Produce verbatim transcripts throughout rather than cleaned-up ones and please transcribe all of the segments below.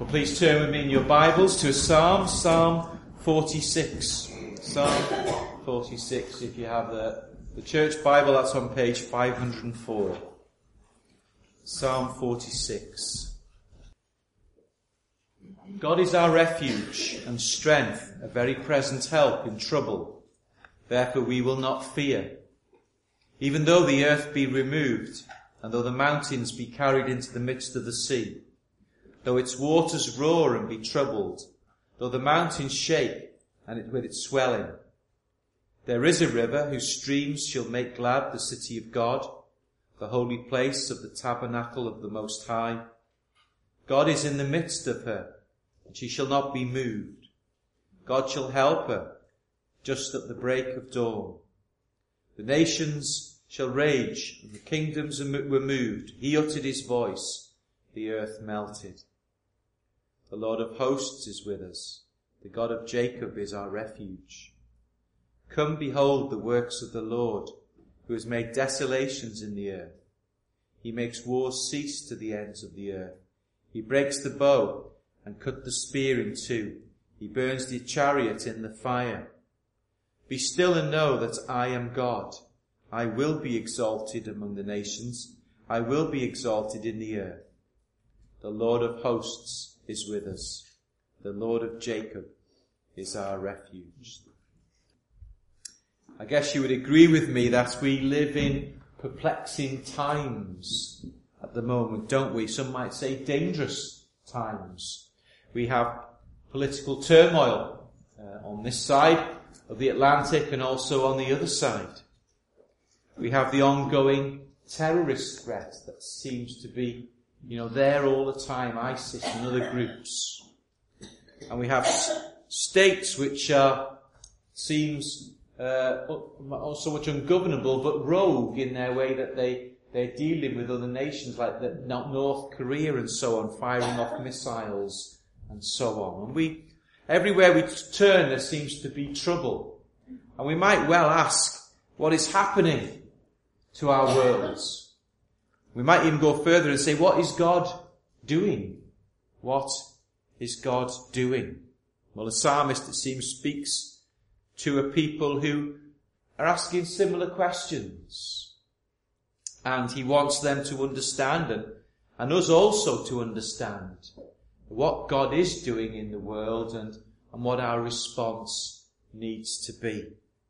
Well, please turn with me in your Bibles to a Psalm, Psalm forty-six. Psalm forty-six, if you have the, the church Bible, that's on page five hundred four. Psalm forty-six. God is our refuge and strength, a very present help in trouble. Therefore we will not fear. Even though the earth be removed, and though the mountains be carried into the midst of the sea, though its waters roar and be troubled, though the mountains shake and it with its swelling. There is a river whose streams shall make glad the city of God, the holy place of the tabernacle of the Most High. God is in the midst of her, and she shall not be moved. God shall help her just at the break of dawn. The nations shall rage, and the kingdoms were moved. He uttered his voice, the earth melted. The Lord of hosts is with us. The God of Jacob is our refuge. Come, behold the works of the Lord, who has made desolations in the earth. He makes wars cease to the ends of the earth. He breaks the bow and cut the spear in two. He burns the chariot in the fire. Be still and know that I am God. I will be exalted among the nations. I will be exalted in the earth. The Lord of hosts is with us. The Lord of Jacob is our refuge. I guess you would agree with me that we live in perplexing times at the moment, don't we? Some might say dangerous times. We have political turmoil uh, on this side of the Atlantic and also on the other side. We have the ongoing terrorist threat that seems to be, you know, there all the time, ISIS and other groups. And we have s- states which are, seems, uh, not so much ungovernable, but rogue in their way that they, they're dealing with other nations like the North Korea and so on, firing off missiles and so on. And we, everywhere we turn, there seems to be trouble. And we might well ask, what is happening to our worlds? We might even go further and say, what is God doing? What is God doing? Well, the psalmist, it seems, speaks to a people who are asking similar questions. And he wants them to understand, and, and us also to understand what God is doing in the world and, and what our response needs to be.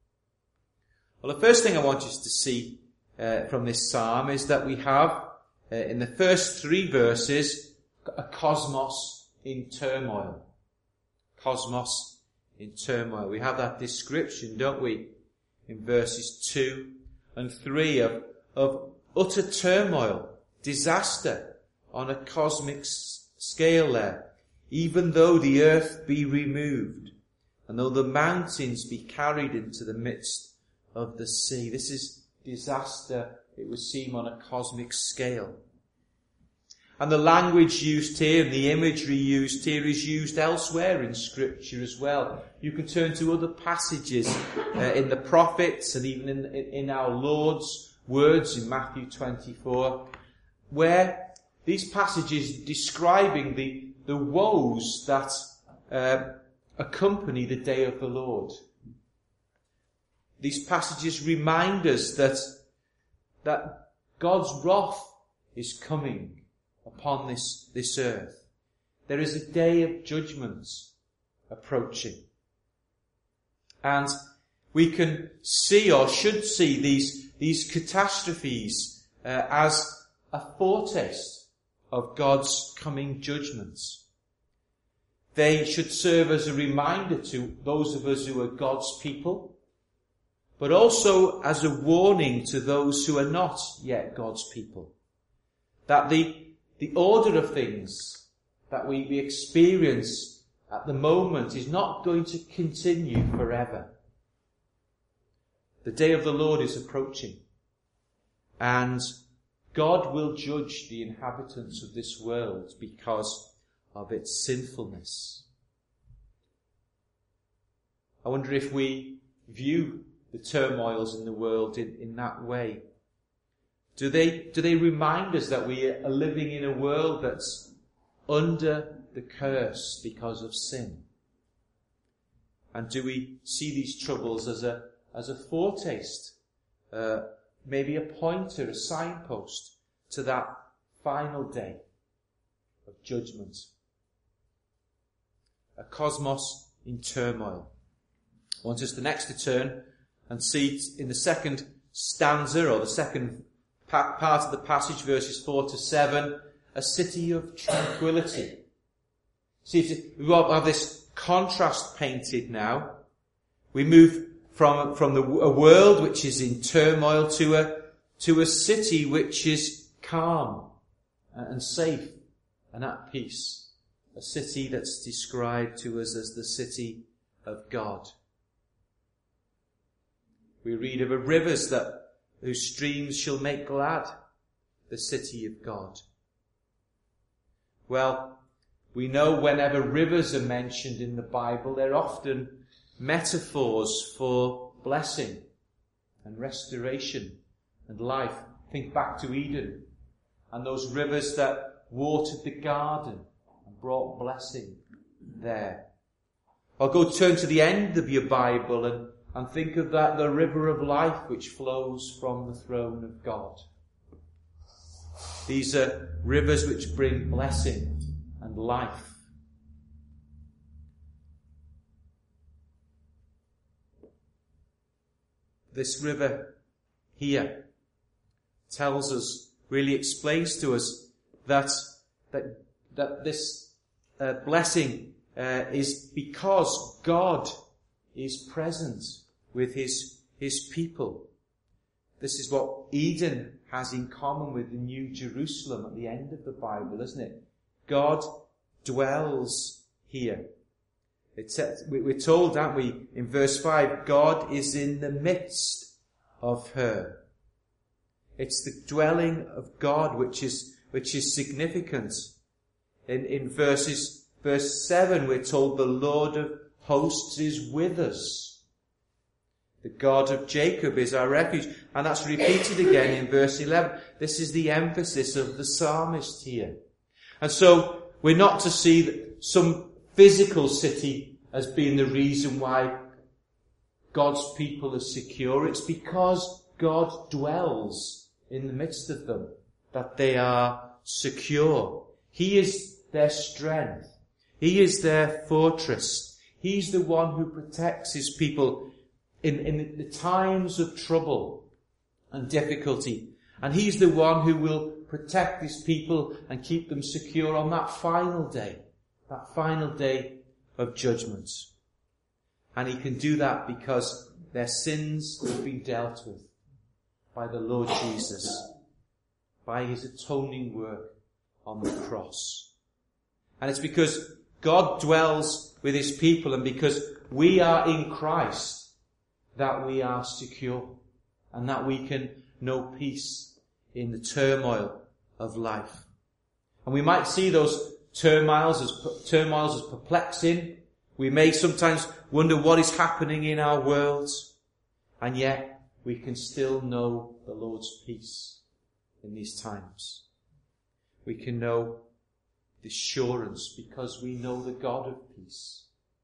Well, the first thing I want you to see uh, from this psalm is that we have, uh, in the first three verses, a cosmos in turmoil. Cosmos in turmoil. We have that description, don't we, in verses two and three of, of utter turmoil, disaster on a cosmic s- scale there. Even though the earth be removed, and though the mountains be carried into the midst of the sea. This is disaster, it would seem, on a cosmic scale. And the language used here and the imagery used here is used elsewhere in Scripture as well. You can turn to other passages uh, in the prophets and even in, in, in our Lord's words in Matthew twenty-four, where these passages describing the, the woes that uh, accompany the day of the Lord. These passages remind us that, that God's wrath is coming upon this, this earth. There is a day of judgment approaching. And we can see or should see these, these catastrophes uh, as a foretaste of God's coming judgments. They should serve as a reminder to those of us who are God's people, but also as a warning to those who are not yet God's people. That the, the order of things that we, we experience at the moment is not going to continue forever. The day of the Lord is approaching, and God will judge the inhabitants of this world because of its sinfulness. I wonder if we view the turmoils in the world in, in that way. Do they, do they remind us that we are living in a world that's under the curse because of sin? And do we see these troubles as a as a foretaste, uh, maybe a pointer, a signpost to that final day of judgment? A cosmos in turmoil. I want us to next to turn and see in the second stanza, or the second pa- part of the passage, verses four to seven, a city of tranquility. See, we have this contrast painted now. We move from, from the, a world which is in turmoil to a, to a city which is calm and safe and at peace. A city that's described to us as the city of God. We read of a rivers that whose streams shall make glad the city of God. Well, we know whenever rivers are mentioned in the Bible, they're often metaphors for blessing and restoration and life. Think back to Eden and those rivers that watered the garden and brought blessing there. Or go turn to the end of your Bible and, and think of that, the river of life which flows from the throne of God. These are rivers which bring blessing and life. This river here tells us, really explains to us that that that this uh, blessing uh, is because God is present with his his people. This is what Eden has in common with the New Jerusalem at the end of the Bible, isn't it? God dwells here. It says, we're told, aren't we, in verse five, God is in the midst of her. It's the dwelling of God which is which is significant. In, in verses verse seven, we're told the Lord of hosts is with us. The God of Jacob is our refuge. And that's repeated again in verse eleven. This is the emphasis of the psalmist here. And so we're not to see some physical city as being the reason why God's people are secure. It's because God dwells in the midst of them that they are secure. He is their strength. He is their fortress. He's the one who protects his people in, in the times of trouble and difficulty. And he's the one who will protect his people and keep them secure on that final day, that final day of judgment. And he can do that because their sins have been dealt with by the Lord Jesus, by his atoning work on the cross. And it's because God dwells with his people and because we are in Christ that we are secure and that we can know peace in the turmoil of life. And we might see those turmoils as, turmoils as perplexing. We may sometimes wonder what is happening in our worlds. And yet we can still know the Lord's peace in these times. We can know the assurance because we know the God of peace.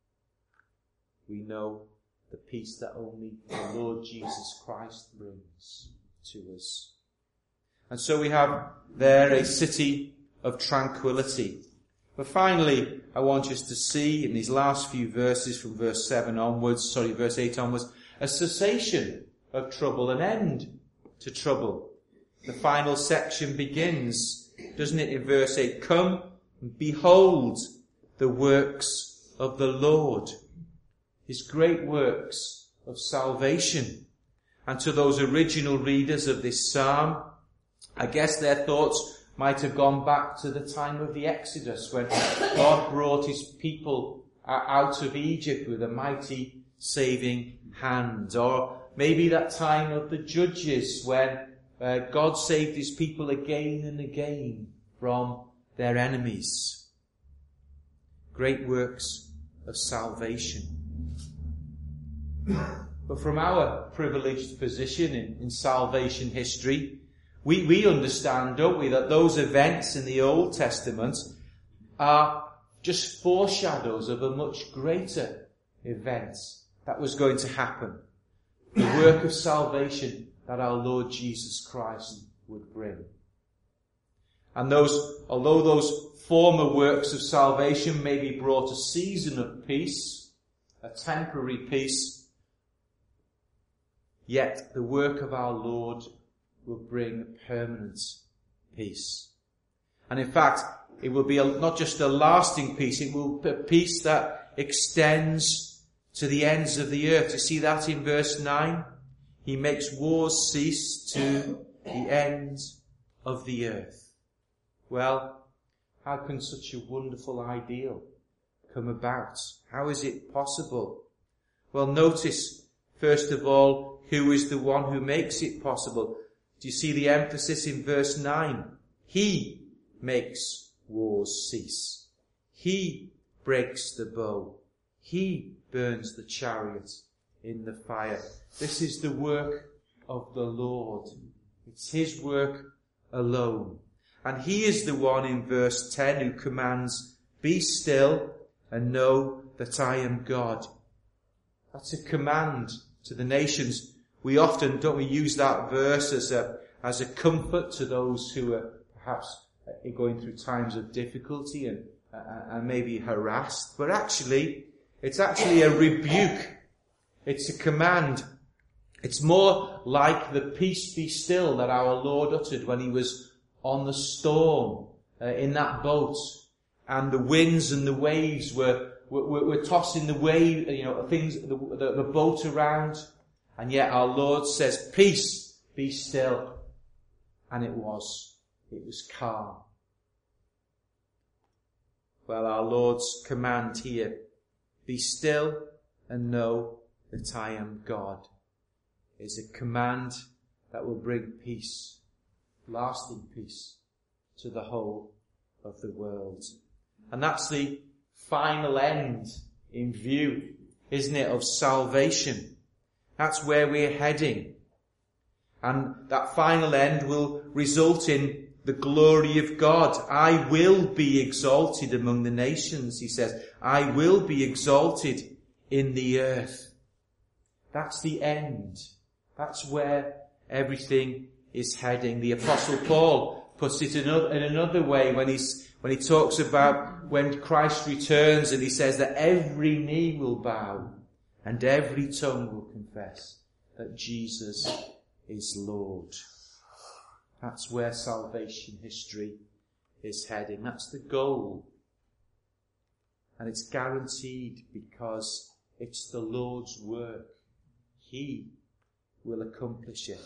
We know the peace that only the Lord Jesus Christ brings to us. And so we have there a city of tranquility. But finally, I want us to see in these last few verses from verse seven onwards, sorry, verse eight onwards, a cessation of trouble, an end to trouble. The final section begins, doesn't it, in verse eight? Come and behold the works of the Lord, his great works of salvation. And to those original readers of this psalm, I guess their thoughts might have gone back to the time of the Exodus when God brought his people out of Egypt with a mighty saving hand. Or maybe that time of the Judges when uh, God saved his people again and again from their enemies. Great works of salvation. But from our privileged position in, in salvation history, We, we understand, don't we, that those events in the Old Testament are just foreshadows of a much greater event that was going to happen. The work of salvation that our Lord Jesus Christ would bring. And those, although those former works of salvation maybe brought a season of peace, a temporary peace, yet the work of our Lord will bring permanent peace. And in fact, it will be a, not just a lasting peace, it will be a peace that extends to the ends of the earth. You see that in verse nine? He makes wars cease to the end of the earth. Well, how can such a wonderful ideal come about? How is it possible? Well, notice, first of all, who is the one who makes it possible. Do you see the emphasis in verse nine? He makes wars cease. He breaks the bow. He burns the chariot in the fire. This is the work of the Lord. It's his work alone. And he is the one in verse ten who commands, "Be still and know that I am God." That's a command to the nations. We often, don't we, use that verse as a, as a comfort to those who are perhaps going through times of difficulty and, uh, and maybe harassed. But actually, it's actually a rebuke. It's a command. It's more like the "peace be still" that our Lord uttered when he was on the storm uh, in that boat, and the winds and the waves were were, were tossing the wave, you know, things, the, the, the boat around, and yet our Lord says, "Peace, be still," and it was, it was calm. Well, our Lord's command here, "Be still and know that I am God," is a command that will bring peace. Lasting peace to the whole of the world. And that's the final end in view, isn't it, of salvation. That's where we're heading. And that final end will result in the glory of God. "I will be exalted among the nations," he says. "I will be exalted in the earth." That's the end. That's where everything is heading. The Apostle Paul puts it in another way when he's when he talks about when Christ returns, and he says that every knee will bow and every tongue will confess that Jesus is Lord. That's where salvation history is heading. That's the goal. And it's guaranteed because it's the Lord's work. He will accomplish it.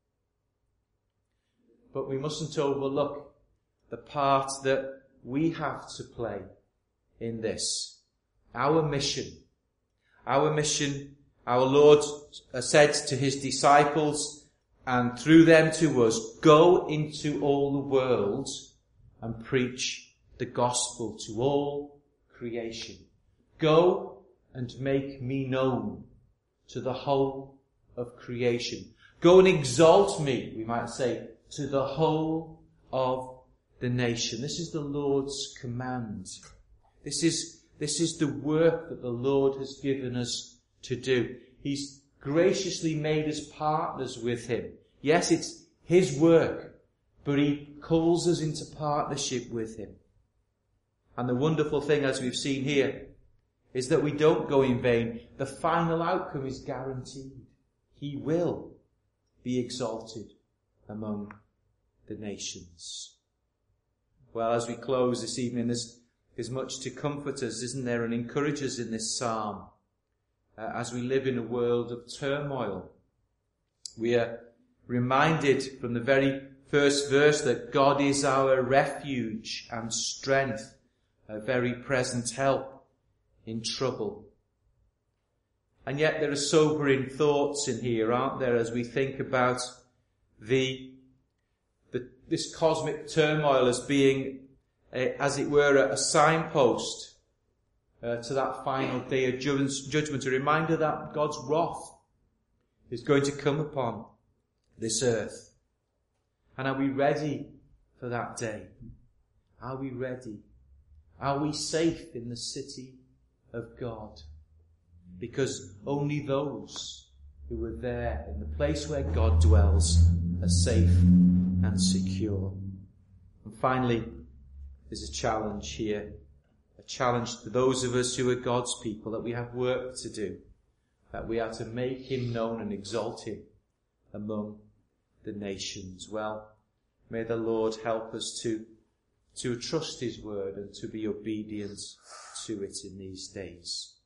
But we mustn't overlook the part that we have to play in this. Our mission. Our mission, our Lord said to his disciples and through them to us, "Go into all the world and preach the gospel to all creation. Go and make me known to the whole of creation. Go and exalt me," we might say, "to the whole of the nation." This is the Lord's command. This is, this is the work that the Lord has given us to do. He's graciously made us partners with him. Yes, it's his work, but he calls us into partnership with him. And the wonderful thing, as we've seen here, is that we don't go in vain. The final outcome is guaranteed. He will be exalted among the nations. Well, as we close this evening, there's, there's much to comfort us, isn't there, and encourage us in this psalm. Uh, as we live in a world of turmoil, we are reminded from the very first verse that God is our refuge and strength, a very present help in trouble. And yet there are sobering thoughts in here, aren't there, as we think about the The, this cosmic turmoil as being, uh, as it were, a, a signpost uh, to that final day of judgment, a reminder that God's wrath is going to come upon this earth. And are we ready for that day? Are we ready? Are we safe in the city of God? Because only those who are there in the place where God dwells are safe and secure. And finally, there's a challenge here. A challenge to those of us who are God's people, that we have work to do. That we are to make him known and exalt him among the nations. Well, may the Lord help us to, to trust his word and to be obedient to it in these days.